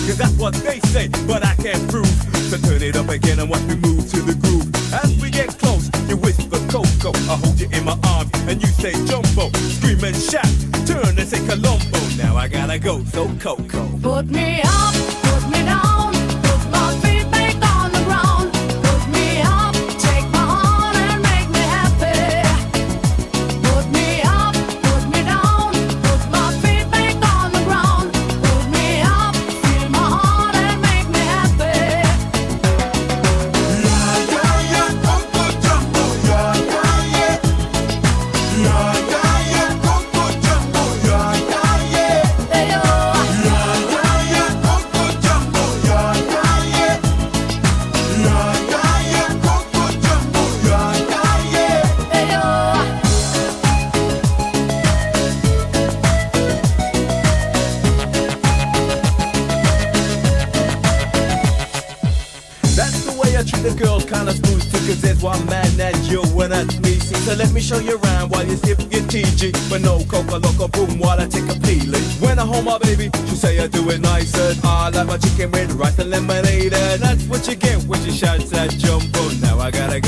cause that's what they say, but I can't prove. So turn it up again and watch me move to the groove. As we get close, you whisper Coco, I hold you in my arms and you say Jumbo. Scream and shout, turn and say Colombo. Now I gotta go, so Coco. Put me up, put me down, put my feet back on the ground. Put me up, take my heart and make me happy. Put me up, put me down, put my feet back on the ground. Put me up, feel my heart and make me happy. Yeah, yeah, yeah, Coco Jumbo. Yeah, yeah, yeah. Yeah, yeah, yeah, Coco Jumbo. Yeah, yeah, yeah. Hey, oh. Yeah, yeah, yeah, Coco Jumbo. Yeah, yeah, yeah. Yeah, yeah, yeah, Coco Jumbo. Yeah, yeah, yeah. Hey, oh. That's the way I treat the girls, kinda smooth too, cause there's one man that you and that's me. See, so let me show you around while you sip your TG. But no coca loco boom while I take a peeling. When I hold my baby, she say I do it nicer. I like my chicken with rice and lemonade, and that's what you get when she shouts at Jumbo. Now I gotta